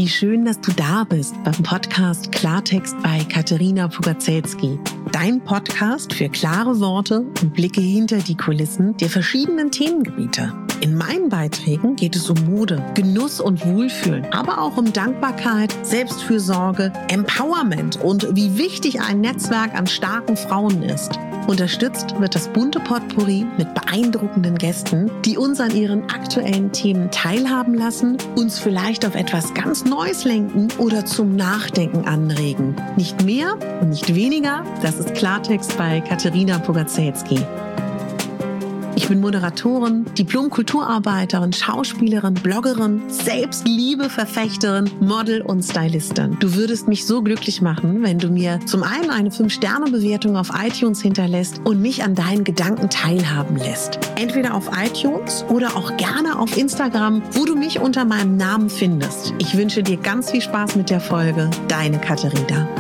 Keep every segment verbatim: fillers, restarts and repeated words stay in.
Wie schön, dass du da bist beim Podcast Klartext bei Katerina Pugacelski. Dein Podcast für klare Worte und Blicke hinter die Kulissen der verschiedenen Themengebiete. In meinen Beiträgen geht es um Mode, Genuss und Wohlfühlen, aber auch um Dankbarkeit, Selbstfürsorge, Empowerment und wie wichtig ein Netzwerk an starken Frauen ist. Unterstützt wird das bunte Potpourri mit beeindruckenden Gästen, die uns an ihren aktuellen Themen teilhaben lassen, uns vielleicht auf etwas ganz Neues lenken oder zum Nachdenken anregen. Nicht mehr und nicht weniger, das ist Klartext bei Katerina Pugacelski. Ich bin Moderatorin, Diplom-Kulturarbeiterin, Schauspielerin, Bloggerin, Selbstliebe-Verfechterin, Model und Stylistin. Du würdest mich so glücklich machen, wenn du mir zum einen eine fünf Sterne Bewertung auf iTunes hinterlässt und mich an deinen Gedanken teilhaben lässt. Entweder auf iTunes oder auch gerne auf Instagram, wo du mich unter meinem Namen findest. Ich wünsche dir ganz viel Spaß mit der Folge. Deine Katerina.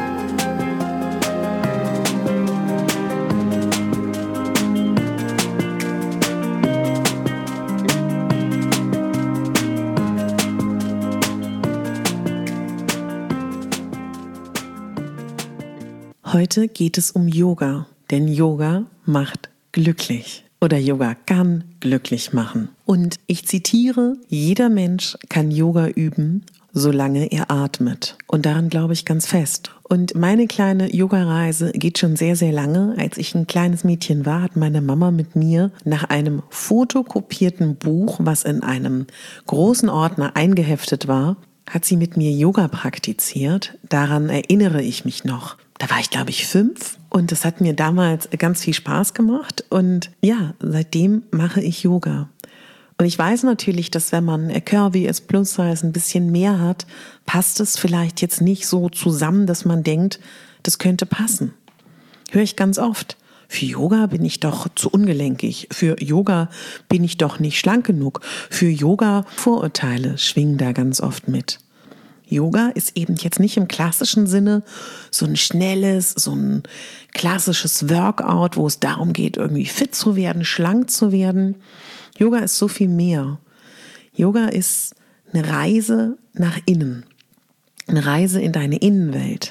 Heute geht es um Yoga, denn Yoga macht glücklich oder Yoga kann glücklich machen. Und ich zitiere, jeder Mensch kann Yoga üben, solange er atmet. Und daran glaube ich ganz fest. Und meine kleine Yoga-Reise geht schon sehr, sehr lange. Als ich ein kleines Mädchen war, hat meine Mama mit mir nach einem fotokopierten Buch, was in einem großen Ordner eingeheftet war, hat sie mit mir Yoga praktiziert. Daran erinnere ich mich noch. Da war ich, glaube ich, fünf und das hat mir damals ganz viel Spaß gemacht und ja, seitdem mache ich Yoga. Und ich weiß natürlich, dass wenn man curvy ist, plus size, ein bisschen mehr hat, passt es vielleicht jetzt nicht so zusammen, dass man denkt, das könnte passen. Höre ich ganz oft. Für Yoga bin ich doch zu ungelenkig. Für Yoga bin ich doch nicht schlank genug. Für Yoga Vorurteile schwingen da ganz oft mit. Yoga ist eben jetzt nicht im klassischen Sinne so ein schnelles, so ein klassisches Workout, wo es darum geht, irgendwie fit zu werden, schlank zu werden. Yoga ist so viel mehr. Yoga ist eine Reise nach innen, eine Reise in deine Innenwelt.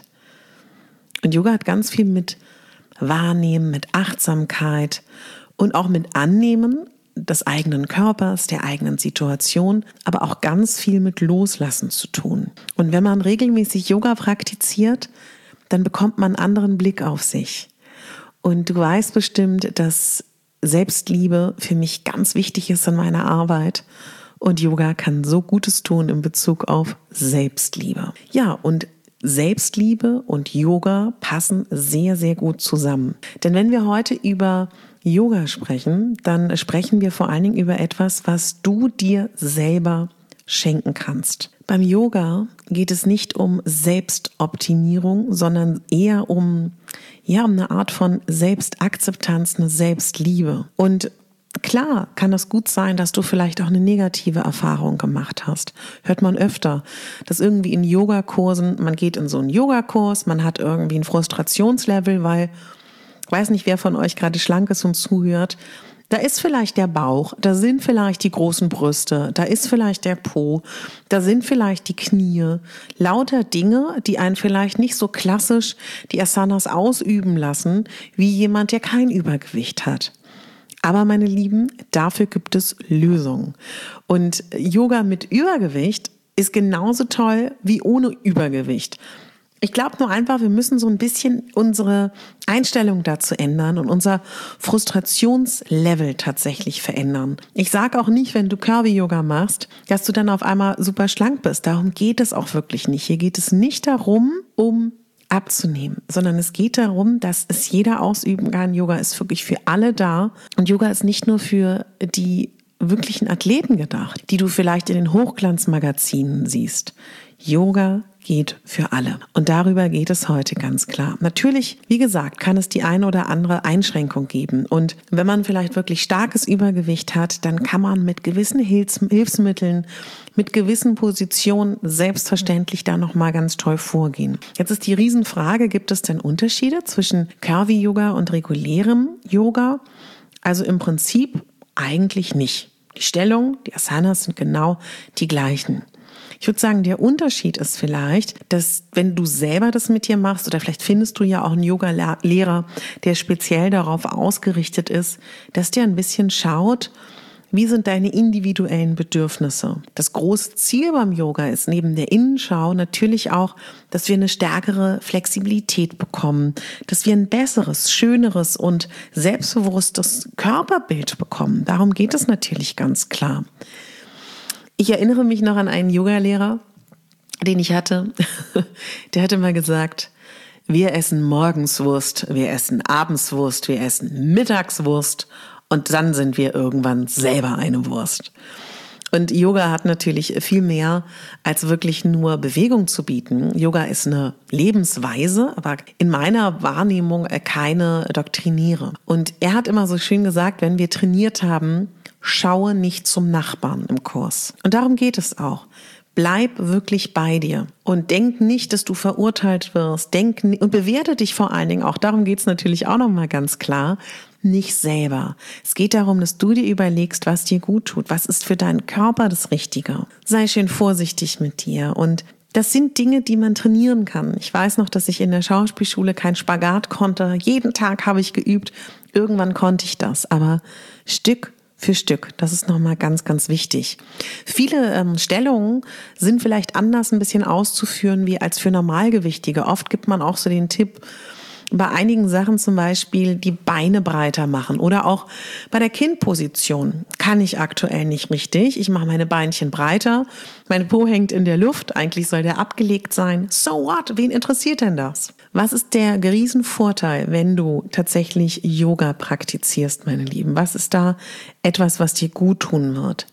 Und Yoga hat ganz viel mit Wahrnehmen, mit Achtsamkeit und auch mit Annehmen des eigenen Körpers, der eigenen Situation, aber auch ganz viel mit Loslassen zu tun. Und wenn man regelmäßig Yoga praktiziert, dann bekommt man einen anderen Blick auf sich. Und du weißt bestimmt, dass Selbstliebe für mich ganz wichtig ist in meiner Arbeit. Und Yoga kann so Gutes tun in Bezug auf Selbstliebe. Ja, und Selbstliebe und Yoga passen sehr, sehr gut zusammen. Denn wenn wir heute über Yoga sprechen, dann sprechen wir vor allen Dingen über etwas, was du dir selber schenken kannst. Beim Yoga geht es nicht um Selbstoptimierung, sondern eher um, ja, um eine Art von Selbstakzeptanz, eine Selbstliebe. Und klar kann es gut sein, dass du vielleicht auch eine negative Erfahrung gemacht hast. Hört man öfter, dass irgendwie in Yogakursen, man geht in so einen Yogakurs, man hat irgendwie ein Frustrationslevel, weil ich weiß nicht, wer von euch gerade schlank ist und zuhört. Da ist vielleicht der Bauch, da sind vielleicht die großen Brüste, da ist vielleicht der Po, da sind vielleicht die Knie. Lauter Dinge, die einen vielleicht nicht so klassisch die Asanas ausüben lassen, wie jemand, der kein Übergewicht hat. Aber meine Lieben, dafür gibt es Lösungen. Und Yoga mit Übergewicht ist genauso toll wie ohne Übergewicht. Ich glaube nur einfach, wir müssen so ein bisschen unsere Einstellung dazu ändern und unser Frustrationslevel tatsächlich verändern. Ich sage auch nicht, wenn du Curvy-Yoga machst, dass du dann auf einmal super schlank bist. Darum geht es auch wirklich nicht. Hier geht es nicht darum, um abzunehmen, sondern es geht darum, dass es jeder ausüben kann. Yoga ist wirklich für alle da und Yoga ist nicht nur für die wirklichen Athleten gedacht, die du vielleicht in den Hochglanzmagazinen siehst. Yoga geht für alle. Und darüber geht es heute ganz klar. Natürlich, wie gesagt, kann es die eine oder andere Einschränkung geben. Und wenn man vielleicht wirklich starkes Übergewicht hat, dann kann man mit gewissen Hilfs- Hilfsmitteln, mit gewissen Positionen selbstverständlich da nochmal ganz toll vorgehen. Jetzt ist die Riesenfrage, gibt es denn Unterschiede zwischen Curvy-Yoga und regulärem Yoga? Also im Prinzip eigentlich nicht. Die Stellung, die Asanas sind genau die gleichen. Ich würde sagen, der Unterschied ist vielleicht, dass wenn du selber das mit dir machst oder vielleicht findest du ja auch einen Yoga-Lehrer, der speziell darauf ausgerichtet ist, dass der ein bisschen schaut, wie sind deine individuellen Bedürfnisse? Das große Ziel beim Yoga ist neben der Innenschau natürlich auch, dass wir eine stärkere Flexibilität bekommen, dass wir ein besseres, schöneres und selbstbewusstes Körperbild bekommen. Darum geht es natürlich ganz klar. Ich erinnere mich noch an einen Yogalehrer, den ich hatte. Der hatte mal gesagt, wir essen morgens Wurst, wir essen abends Wurst, wir essen mittags Wurst und dann sind wir irgendwann selber eine Wurst. Und Yoga hat natürlich viel mehr als wirklich nur Bewegung zu bieten. Yoga ist eine Lebensweise, aber in meiner Wahrnehmung keine Doktriniere. Und er hat immer so schön gesagt, wenn wir trainiert haben, schaue nicht zum Nachbarn im Kurs. Und darum geht es auch. Bleib wirklich bei dir und denk nicht, dass du verurteilt wirst. Denk und bewerte dich vor allen Dingen auch. Darum geht es natürlich auch nochmal ganz klar. Nicht selber. Es geht darum, dass du dir überlegst, was dir gut tut. Was ist für deinen Körper das Richtige? Sei schön vorsichtig mit dir. Und das sind Dinge, die man trainieren kann. Ich weiß noch, dass ich in der Schauspielschule keinen Spagat konnte. Jeden Tag habe ich geübt. Irgendwann konnte ich das. Aber Stück für Stück. Das ist nochmal ganz, ganz wichtig. Viele ähm, Stellungen sind vielleicht anders ein bisschen auszuführen wie als für Normalgewichtige. Oft gibt man auch so den Tipp, bei einigen Sachen zum Beispiel die Beine breiter machen oder auch bei der Kindposition kann ich aktuell nicht richtig. Ich mache meine Beinchen breiter, meine Po hängt in der Luft, eigentlich soll der abgelegt sein. So what? Wen interessiert denn das? Was ist der Riesenvorteil, wenn du tatsächlich Yoga praktizierst, meine Lieben? Was ist da etwas, was dir gut tun wird?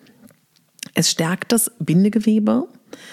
Es stärkt das Bindegewebe.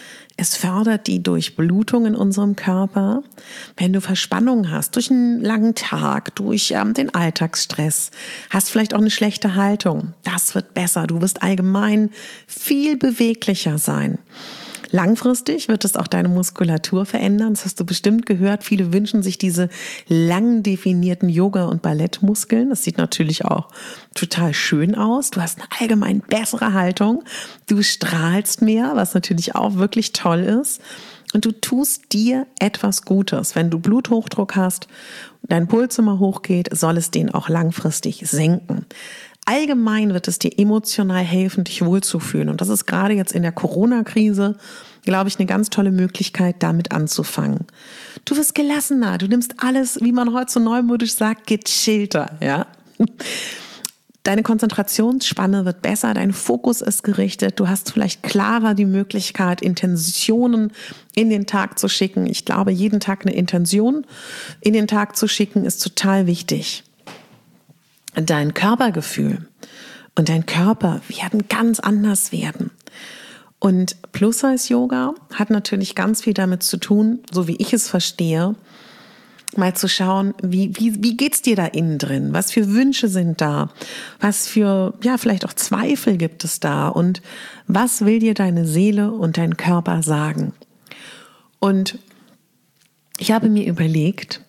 Es fördert die Durchblutung in unserem Körper. Wenn du Verspannung hast, durch einen langen Tag, durch ähm, den Alltagsstress, hast vielleicht auch eine schlechte Haltung, das wird besser. Du wirst allgemein viel beweglicher sein. Langfristig wird es auch deine Muskulatur verändern. Das hast du bestimmt gehört. Viele wünschen sich diese lang definierten Yoga- und Ballettmuskeln. Das sieht natürlich auch total schön aus. Du hast eine allgemein bessere Haltung. Du strahlst mehr, was natürlich auch wirklich toll ist. Und du tust dir etwas Gutes. Wenn du Bluthochdruck hast, dein Puls immer hochgeht, soll es den auch langfristig senken. Allgemein wird es dir emotional helfen, dich wohlzufühlen. Und das ist gerade jetzt in der Corona-Krise, glaube ich, eine ganz tolle Möglichkeit, damit anzufangen. Du wirst gelassener, du nimmst alles, wie man heute so neumodisch sagt, gechillter, ja. Deine Konzentrationsspanne wird besser, dein Fokus ist gerichtet, du hast vielleicht klarer die Möglichkeit, Intentionen in den Tag zu schicken. Ich glaube, jeden Tag eine Intention in den Tag zu schicken, ist total wichtig. Dein Körpergefühl und dein Körper werden ganz anders werden. Und Plus-Size-Yoga hat natürlich ganz viel damit zu tun, so wie ich es verstehe, mal zu schauen, wie, wie, wie geht's dir da innen drin? Was für Wünsche sind da? Was für, ja, vielleicht auch Zweifel gibt es da? Und was will dir deine Seele und dein Körper sagen? Und ich habe mir überlegt,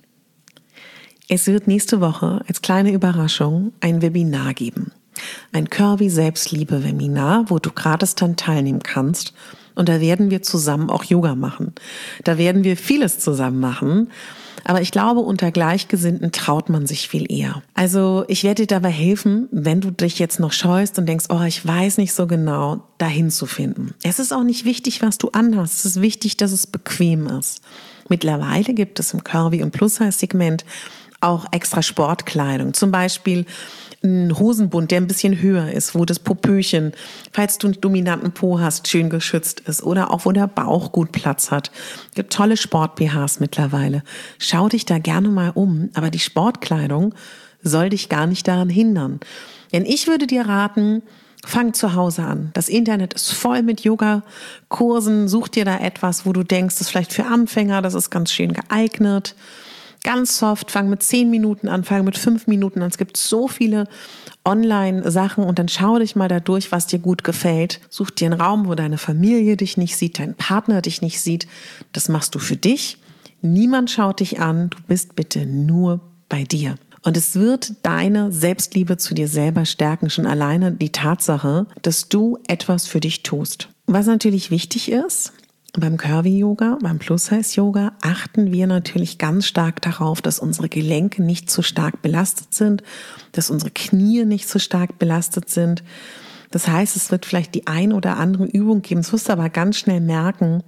es wird nächste Woche als kleine Überraschung ein Webinar geben. Ein Curvy-Selbstliebe-Webinar, wo du gratis dann teilnehmen kannst. Und da werden wir zusammen auch Yoga machen. Da werden wir vieles zusammen machen. Aber ich glaube, unter Gleichgesinnten traut man sich viel eher. Also ich werde dir dabei helfen, wenn du dich jetzt noch scheust und denkst, oh, ich weiß nicht so genau, dahin zu finden. Es ist auch nicht wichtig, was du anhast. Es ist wichtig, dass es bequem ist. Mittlerweile gibt es im Curvy- und Plus-Size-Segment auch extra Sportkleidung, zum Beispiel ein Hosenbund, der ein bisschen höher ist, wo das Popöchen, falls du einen dominanten Po hast, schön geschützt ist oder auch wo der Bauch gut Platz hat. Es gibt tolle Sport-B Hs mittlerweile. Schau dich da gerne mal um, aber die Sportkleidung soll dich gar nicht daran hindern. Denn ich würde dir raten, fang zu Hause an. Das Internet ist voll mit Yoga-Kursen. Such dir da etwas, wo du denkst, das ist vielleicht für Anfänger, das ist ganz schön geeignet. Ganz soft, fang mit zehn Minuten an, fang mit fünf Minuten an. Es gibt so viele Online-Sachen und dann schau dich mal da durch, was dir gut gefällt. Such dir einen Raum, wo deine Familie dich nicht sieht, dein Partner dich nicht sieht. Das machst du für dich. Niemand schaut dich an. Du bist bitte nur bei dir. Und es wird deine Selbstliebe zu dir selber stärken. Schon alleine die Tatsache, dass du etwas für dich tust. Was natürlich wichtig ist, beim Curvy-Yoga, beim Plus-Size-Yoga achten wir natürlich ganz stark darauf, dass unsere Gelenke nicht zu stark belastet sind, dass unsere Knie nicht zu stark belastet sind. Das heißt, es wird vielleicht die ein oder andere Übung geben, das wirst du aber ganz schnell merken,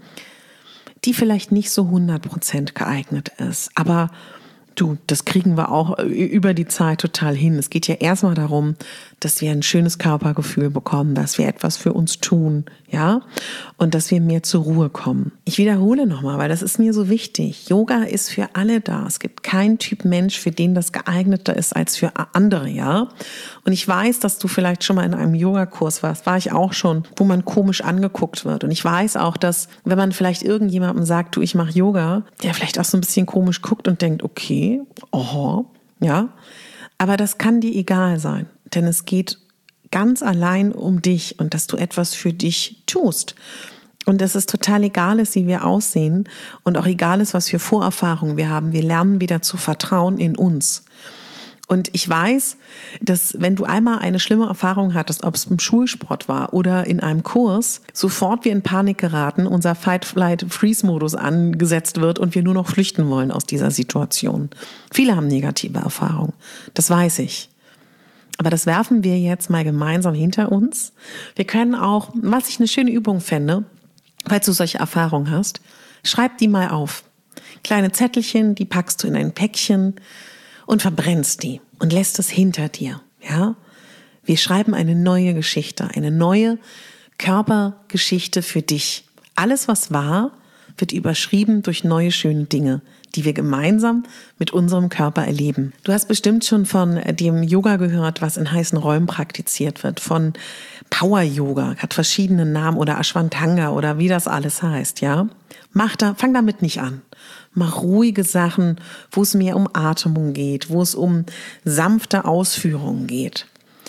die vielleicht nicht so hundert Prozent geeignet ist. Aber du, das kriegen wir auch über die Zeit total hin. Es geht ja erstmal darum, dass wir ein schönes Körpergefühl bekommen, dass wir etwas für uns tun, ja, und dass wir mehr zur Ruhe kommen. Ich wiederhole nochmal, weil das ist mir so wichtig. Yoga ist für alle da. Es gibt keinen Typ Mensch, für den das geeigneter ist als für andere, ja. Und ich weiß, dass du vielleicht schon mal in einem Yogakurs warst, war ich auch schon, wo man komisch angeguckt wird. Und ich weiß auch, dass, wenn man vielleicht irgendjemandem sagt, du, ich mache Yoga, der vielleicht auch so ein bisschen komisch guckt und denkt, okay, oho, ja. Aber das kann dir egal sein, denn es geht ganz allein um dich und dass du etwas für dich tust. Und dass es total egal ist, wie wir aussehen und auch egal ist, was für Vorerfahrungen wir haben. Wir lernen wieder zu vertrauen in uns. Und ich weiß, dass wenn du einmal eine schlimme Erfahrung hattest, ob es im Schulsport war oder in einem Kurs, sofort wir in Panik geraten, unser Fight-Flight-Freeze-Modus angesetzt wird und wir nur noch flüchten wollen aus dieser Situation. Viele haben negative Erfahrungen, das weiß ich. Aber das werfen wir jetzt mal gemeinsam hinter uns. Wir können auch, was ich eine schöne Übung fände, falls du solche Erfahrungen hast, schreib die mal auf. Kleine Zettelchen, die packst du in ein Päckchen und verbrennst die und lässt es hinter dir, ja? Wir schreiben eine neue Geschichte, eine neue Körpergeschichte für dich. Alles, was war, wird überschrieben durch neue schöne Dinge, die wir gemeinsam mit unserem Körper erleben. Du hast bestimmt schon von dem Yoga gehört, was in heißen Räumen praktiziert wird, von Power Yoga, hat verschiedene Namen, oder Ashwatthanga oder wie das alles heißt, ja? Mach da, fang damit nicht an. Mach ruhige Sachen, wo es mehr um Atmung geht, wo es um sanfte Ausführungen geht.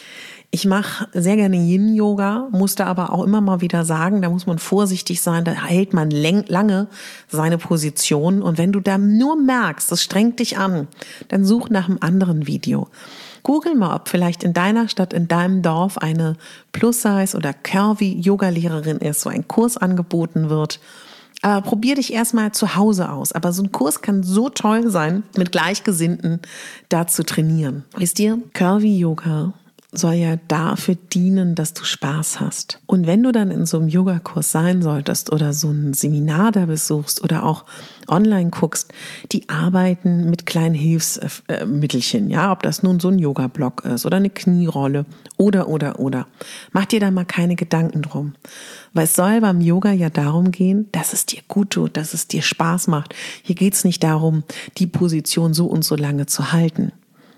Ich mache sehr gerne Yin-Yoga, musste aber auch immer mal wieder sagen, da muss man vorsichtig sein, da hält man lange seine Position. Und wenn du da nur merkst, das strengt dich an, dann such nach einem anderen Video. Google mal, ob vielleicht in deiner Stadt, in deinem Dorf eine Plus-Size- oder Curvy-Yoga-Lehrerin ist, so ein Kurs angeboten wird. Aber probier dich erstmal zu Hause aus. Aber so ein Kurs kann so toll sein, mit Gleichgesinnten da zu trainieren. Wisst ihr, Curvy-Yoga soll ja dafür dienen, dass du Spaß hast. Und wenn du dann in so einem Yogakurs sein solltest oder so ein Seminar da besuchst oder auch online guckst, die arbeiten mit kleinen Hilfsmittelchen, ja, ob das nun so ein Yoga-Block ist oder eine Knierolle oder, oder, oder. Mach dir da mal keine Gedanken drum. Weil es soll beim Yoga ja darum gehen, dass es dir gut tut, dass es dir Spaß macht. Hier geht es nicht darum, die Position so und so lange zu halten.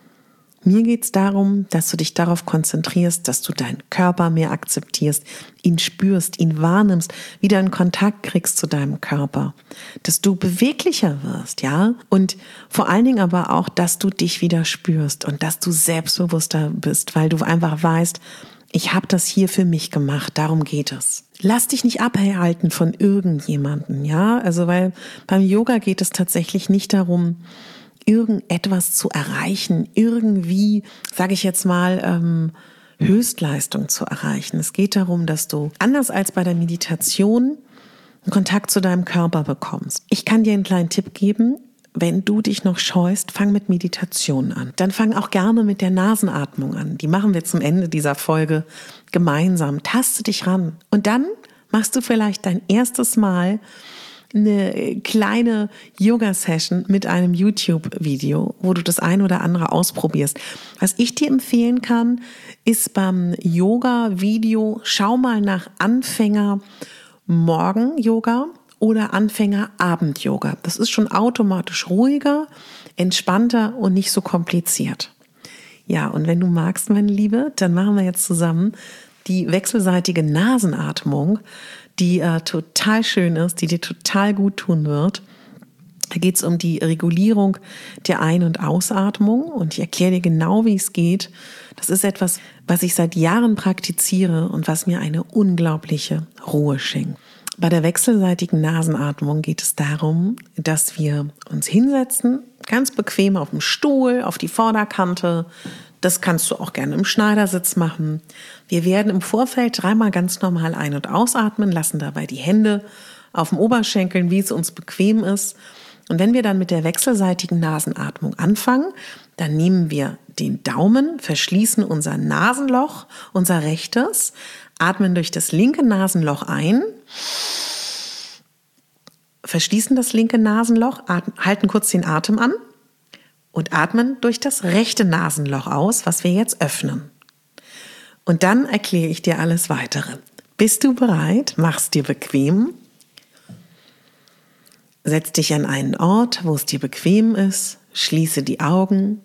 Mir geht es darum, dass du dich darauf konzentrierst, dass du deinen Körper mehr akzeptierst, ihn spürst, ihn wahrnimmst, wieder in Kontakt kriegst zu deinem Körper, dass du beweglicher wirst, ja, und vor allen Dingen aber auch, dass du dich wieder spürst und dass du selbstbewusster bist, weil du einfach weißt, ich habe das hier für mich gemacht, darum geht es. Lass dich nicht abhalten von irgendjemandem, ja, also weil beim Yoga geht es tatsächlich nicht darum, irgendetwas zu erreichen, irgendwie, sage ich jetzt mal, ähm, Höchstleistung zu erreichen. Es geht darum, dass du, anders als bei der Meditation, einen Kontakt zu deinem Körper bekommst. Ich kann dir einen kleinen Tipp geben. Wenn du dich noch scheust, fang mit Meditation an. Dann fang auch gerne mit der Nasenatmung an. Die machen wir zum Ende dieser Folge gemeinsam. Taste dich ran. Und dann machst du vielleicht dein erstes Mal eine kleine Yoga-Session mit einem YouTube-Video, wo du das ein oder andere ausprobierst. Was ich dir empfehlen kann, ist beim Yoga-Video, schau mal nach Anfänger-Morgen-Yoga oder Anfänger-Abend-Yoga. Das ist schon automatisch ruhiger, entspannter und nicht so kompliziert. Ja, und wenn du magst, meine Liebe, dann machen wir jetzt zusammen die wechselseitige Nasenatmung, die äh, total schön ist, die dir total gut tun wird. Da geht es um die Regulierung der Ein- und Ausatmung und ich erkläre dir genau, wie es geht. Das ist etwas, was ich seit Jahren praktiziere und was mir eine unglaubliche Ruhe schenkt. Bei der wechselseitigen Nasenatmung geht es darum, dass wir uns hinsetzen, ganz bequem auf dem Stuhl, auf die Vorderkante, Das kannst du auch gerne im Schneidersitz machen. Wir werden im Vorfeld dreimal ganz normal ein- und ausatmen, lassen dabei die Hände auf dem Oberschenkeln, wie es uns bequem ist. Und wenn wir dann mit der wechselseitigen Nasenatmung anfangen, dann nehmen wir den Daumen, verschließen unser Nasenloch, unser rechtes, atmen durch das linke Nasenloch ein, verschließen das linke Nasenloch, atmen, halten kurz den Atem an und atmen durch das rechte Nasenloch aus, was wir jetzt öffnen. Und dann erkläre ich dir alles Weitere. Bist du bereit? Mach's dir bequem. Setz dich an einen Ort, wo es dir bequem ist. Schließe die Augen.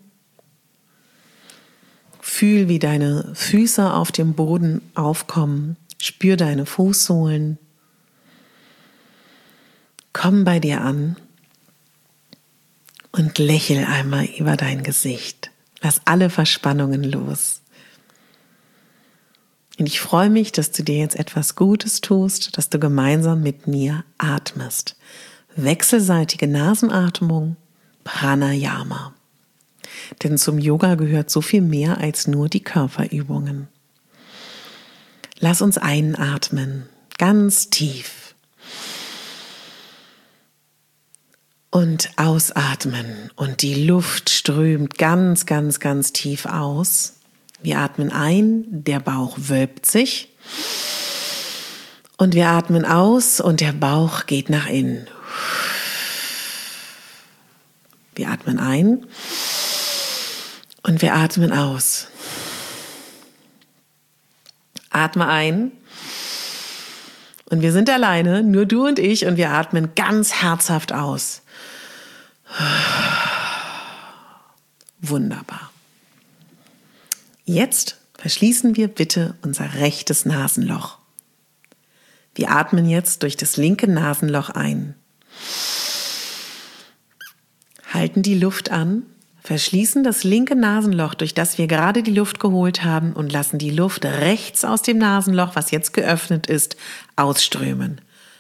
Fühl, wie deine Füße auf dem Boden aufkommen. Spür deine Fußsohlen. Komm bei dir an und lächel einmal über dein Gesicht. Lass alle Verspannungen los. Und ich freue mich, dass du dir jetzt etwas Gutes tust, dass du gemeinsam mit mir atmest. Wechselseitige Nasenatmung, Pranayama. Denn zum Yoga gehört so viel mehr als nur die Körperübungen. Lass uns einatmen, ganz tief. Und ausatmen. Und die Luft strömt ganz, ganz, ganz tief aus. Wir atmen ein, der Bauch wölbt sich. Und wir atmen aus und der Bauch geht nach innen. Wir atmen ein und wir atmen aus. Atme ein. Und wir sind alleine, nur du und ich, und wir atmen ganz herzhaft aus. Wunderbar. Jetzt verschließen wir bitte unser rechtes Nasenloch. Wir atmen jetzt durch das linke Nasenloch ein. Halten die Luft an, verschließen das linke Nasenloch, durch das wir gerade die Luft geholt haben, und lassen die Luft rechts aus dem Nasenloch, was jetzt geöffnet ist, ausströmen.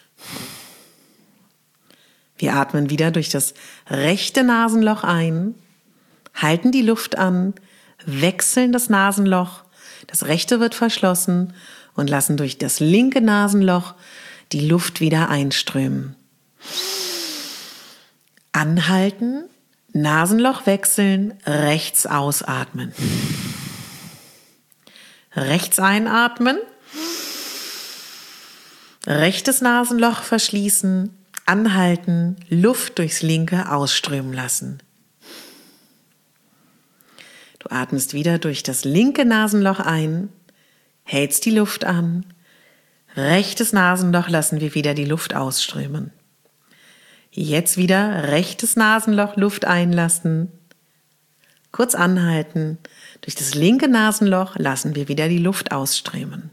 Wir atmen wieder durch das rechte Nasenloch ein, halten die Luft an, wechseln das Nasenloch, das rechte wird verschlossen und lassen durch das linke Nasenloch die Luft wieder einströmen. Anhalten, Nasenloch wechseln, rechts ausatmen. Rechts einatmen, rechtes Nasenloch verschließen, anhalten, Luft durchs linke ausströmen lassen. Du atmest wieder durch das linke Nasenloch ein, hältst die Luft an, rechtes Nasenloch lassen wir wieder die Luft ausströmen. Jetzt wieder rechtes Nasenloch Luft einlassen, kurz anhalten, durch das linke Nasenloch lassen wir wieder die Luft ausströmen.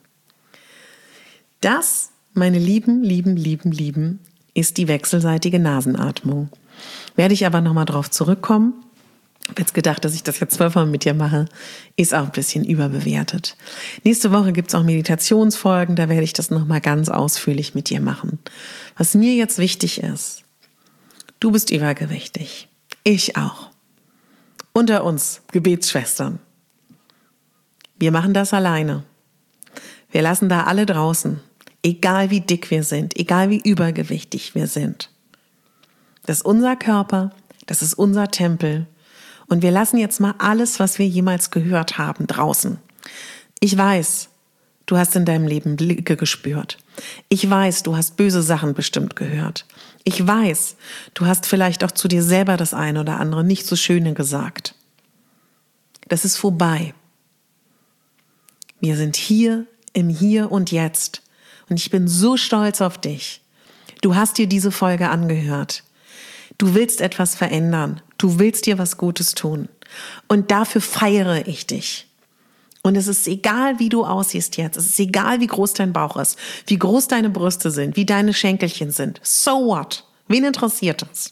Das, meine lieben, lieben, lieben, lieben, ist die wechselseitige Nasenatmung. Werde ich aber nochmal drauf zurückkommen. Ich habe jetzt gedacht, dass ich das jetzt zwölfmal mit dir mache, ist auch ein bisschen überbewertet. Nächste Woche gibt es auch Meditationsfolgen, da werde ich das nochmal ganz ausführlich mit dir machen. Was mir jetzt wichtig ist, du bist übergewichtig, ich auch. Unter uns, Gebetsschwestern. Wir machen das alleine. Wir lassen da alle draußen. Egal wie dick wir sind, egal wie übergewichtig wir sind. Das ist unser Körper, das ist unser Tempel. Und wir lassen jetzt mal alles, was wir jemals gehört haben, draußen. Ich weiß, du hast in deinem Leben Blicke gespürt. Ich weiß, du hast böse Sachen bestimmt gehört. Ich weiß, du hast vielleicht auch zu dir selber das eine oder andere nicht so Schöne gesagt. Das ist vorbei. Wir sind hier im Hier und Jetzt. Und ich bin so stolz auf dich. Du hast dir diese Folge angehört. Du willst etwas verändern. Du willst dir was Gutes tun. Und dafür feiere ich dich. Und es ist egal, wie du aussiehst jetzt. Es ist egal, wie groß dein Bauch ist, wie groß deine Brüste sind, wie deine Schenkelchen sind. So what? Wen interessiert das?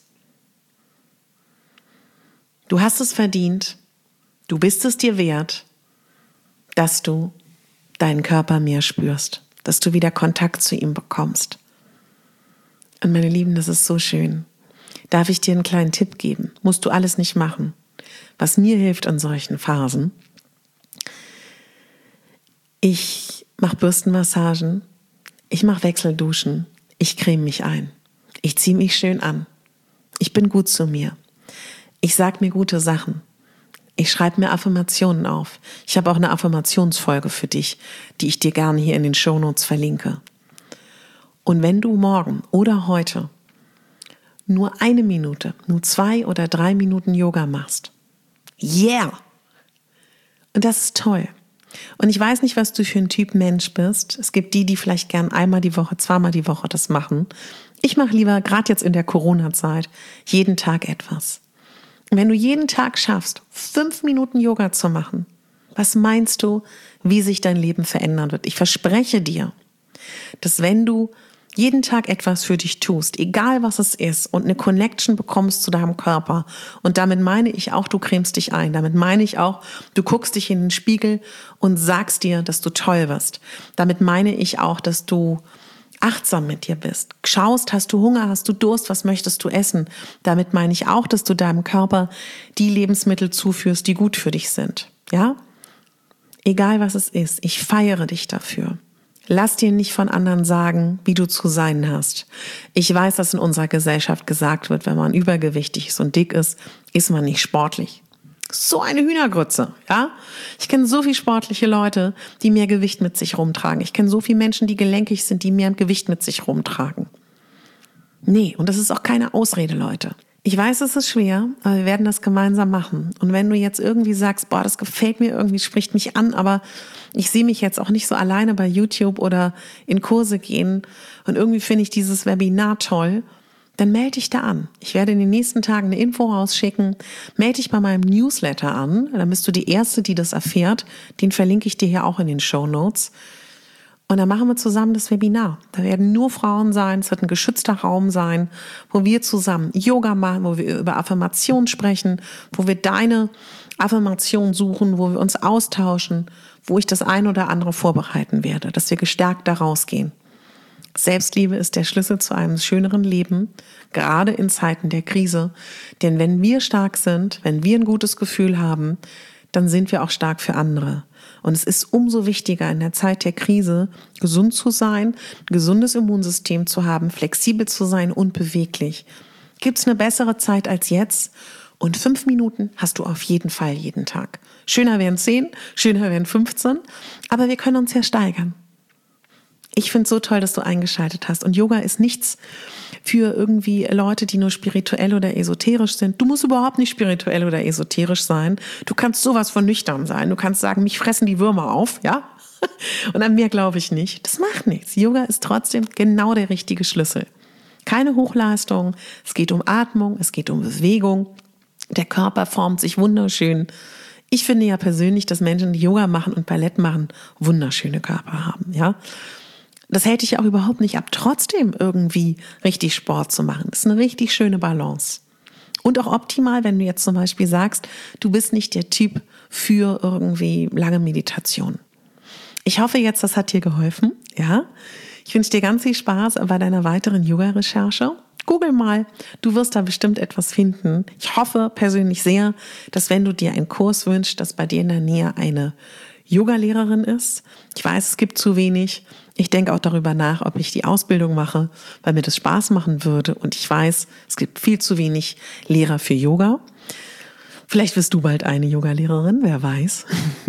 Du hast es verdient. Du bist es dir wert, dass du deinen Körper mehr spürst. Dass du wieder Kontakt zu ihm bekommst. Und meine Lieben, das ist so schön. Darf ich dir einen kleinen Tipp geben? Musst du alles nicht machen. Was mir hilft in solchen Phasen, Ich mache Bürstenmassagen, ich mache Wechselduschen, ich creme mich ein, ich ziehe mich schön an, ich bin gut zu mir, ich sage mir gute Sachen, ich schreibe mir Affirmationen auf. Ich habe auch eine Affirmationsfolge für dich, die ich dir gerne hier in den Shownotes verlinke. Und wenn du morgen oder heute nur eine Minute, nur zwei oder drei Minuten Yoga machst, yeah! Und das ist toll. Und ich weiß nicht, was du für ein Typ Mensch bist. Es gibt die, die vielleicht gern einmal die Woche, zweimal die Woche das machen. Ich mache lieber, gerade jetzt in der Corona-Zeit, jeden Tag etwas. Und wenn du jeden Tag schaffst, fünf Minuten Yoga zu machen, was meinst du, wie sich dein Leben verändern wird? Ich verspreche dir, dass wenn du jeden Tag etwas für dich tust, egal was es ist, und eine Connection bekommst zu deinem Körper. Und damit meine ich auch, du cremst dich ein. Damit meine ich auch, du guckst dich in den Spiegel und sagst dir, dass du toll wirst. Damit meine ich auch, dass du achtsam mit dir bist. Schaust, hast du Hunger, hast du Durst, was möchtest du essen? Damit meine ich auch, dass du deinem Körper die Lebensmittel zuführst, die gut für dich sind. Ja? Egal was es ist, ich feiere dich dafür. Lass dir nicht von anderen sagen, wie du zu sein hast. Ich weiß, dass in unserer Gesellschaft gesagt wird, wenn man übergewichtig ist und dick ist, ist man nicht sportlich. So eine Hühnergrütze, ja? Ich kenne so viele sportliche Leute, die mehr Gewicht mit sich rumtragen. Ich kenne so viele Menschen, die gelenkig sind, die mehr Gewicht mit sich rumtragen. Nee, und das ist auch keine Ausrede, Leute. Ich weiß, es ist schwer, aber wir werden das gemeinsam machen. Und wenn du jetzt irgendwie sagst, boah, das gefällt mir irgendwie, spricht mich an, aber ich sehe mich jetzt auch nicht so alleine bei YouTube oder in Kurse gehen und irgendwie finde ich dieses Webinar toll, dann melde dich da an. Ich werde in den nächsten Tagen eine Info rausschicken. Melde dich bei meinem Newsletter an, dann bist du die Erste, die das erfährt. Den verlinke ich dir hier auch in den Shownotes. Und dann machen wir zusammen das Webinar. Da werden nur Frauen sein, es wird ein geschützter Raum sein, wo wir zusammen Yoga machen, wo wir über Affirmation sprechen, wo wir deine Affirmation suchen, wo wir uns austauschen, wo ich das ein oder andere vorbereiten werde, dass wir gestärkt da rausgehen. Selbstliebe ist der Schlüssel zu einem schöneren Leben, gerade in Zeiten der Krise. Denn wenn wir stark sind, wenn wir ein gutes Gefühl haben, dann sind wir auch stark für andere. Und es ist umso wichtiger in der Zeit der Krise, gesund zu sein, ein gesundes Immunsystem zu haben, flexibel zu sein und beweglich. Gibt es eine bessere Zeit als jetzt? Und fünf Minuten hast du auf jeden Fall jeden Tag. Schöner wären zehn, schöner wären fünfzehn, aber wir können uns ja steigern. Ich finde es so toll, dass du eingeschaltet hast. Und Yoga ist nichts für irgendwie Leute, die nur spirituell oder esoterisch sind. Du musst überhaupt nicht spirituell oder esoterisch sein. Du kannst sowas von nüchtern sein. Du kannst sagen, mich fressen die Würmer auf, ja? Und an mir glaube ich nicht. Das macht nichts. Yoga ist trotzdem genau der richtige Schlüssel. Keine Hochleistung. Es geht um Atmung, es geht um Bewegung. Der Körper formt sich wunderschön. Ich finde ja persönlich, dass Menschen, die Yoga machen und Ballett machen, wunderschöne Körper haben, ja? Das hält dich auch überhaupt nicht ab, trotzdem irgendwie richtig Sport zu machen. Das ist eine richtig schöne Balance. Und auch optimal, wenn du jetzt zum Beispiel sagst, du bist nicht der Typ für irgendwie lange Meditation. Ich hoffe jetzt, das hat dir geholfen, ja? Ich wünsche dir ganz viel Spaß bei deiner weiteren Yoga-Recherche. Google mal, du wirst da bestimmt etwas finden. Ich hoffe persönlich sehr, dass wenn du dir einen Kurs wünschst, dass bei dir in der Nähe eine Yoga-Lehrerin ist. Ich weiß, es gibt zu wenig. Ich denke auch darüber nach, ob ich die Ausbildung mache, weil mir das Spaß machen würde. Und ich weiß, es gibt viel zu wenig Lehrer für Yoga. Vielleicht wirst du bald eine Yoga-Lehrerin, wer weiß.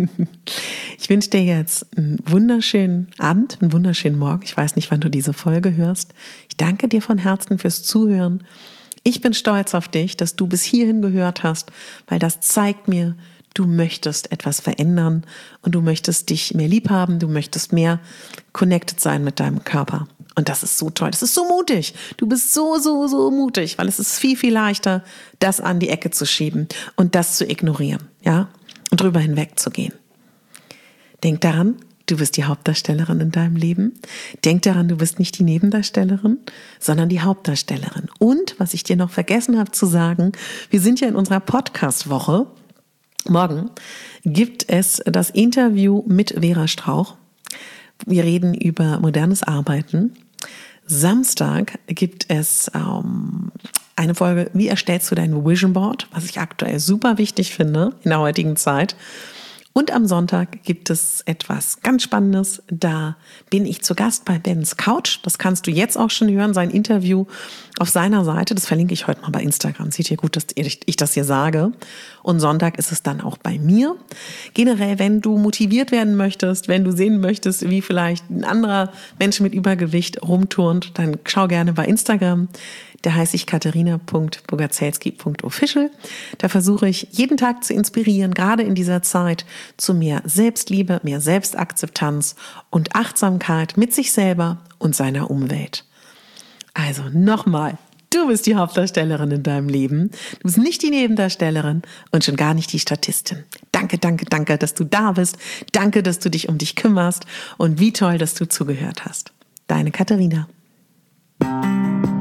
Ich wünsche dir jetzt einen wunderschönen Abend, einen wunderschönen Morgen. Ich weiß nicht, wann du diese Folge hörst. Ich danke dir von Herzen fürs Zuhören. Ich bin stolz auf dich, dass du bis hierhin gehört hast, weil das zeigt mir, du möchtest etwas verändern und du möchtest dich mehr lieb haben, du möchtest mehr connected sein mit deinem Körper. Und das ist so toll, das ist so mutig. Du bist so, so, so mutig, weil es ist viel, viel leichter, das an die Ecke zu schieben und das zu ignorieren, ja, und drüber hinwegzugehen. Denk daran, du bist die Hauptdarstellerin in deinem Leben. Denk daran, du bist nicht die Nebendarstellerin, sondern die Hauptdarstellerin. Und, was ich dir noch vergessen habe zu sagen, wir sind ja in unserer Podcast-Woche. Morgen gibt es das Interview mit Vera Strauch. Wir reden über modernes Arbeiten. Samstag gibt es ähm, eine Folge, wie erstellst du dein Vision Board, was ich aktuell super wichtig finde in der heutigen Zeit. Und am Sonntag gibt es etwas ganz Spannendes. Da bin ich zu Gast bei Bens Couch. Das kannst du jetzt auch schon hören, sein Interview auf seiner Seite. Das verlinke ich heute mal bei Instagram. Seht ihr gut, dass ich das hier sage. Und Sonntag ist es dann auch bei mir. Generell, wenn du motiviert werden möchtest, wenn du sehen möchtest, wie vielleicht ein anderer Mensch mit Übergewicht rumturnt, dann schau gerne bei Instagram. Da heiße ich katharina punkt bogazelski punkt official. Da versuche ich jeden Tag zu inspirieren, gerade in dieser Zeit, zu mehr Selbstliebe, mehr Selbstakzeptanz und Achtsamkeit mit sich selber und seiner Umwelt. Also nochmal, du bist die Hauptdarstellerin in deinem Leben. Du bist nicht die Nebendarstellerin und schon gar nicht die Statistin. Danke, danke, danke, dass du da bist. Danke, dass du dich um dich kümmerst und wie toll, dass du zugehört hast. Deine Katharina.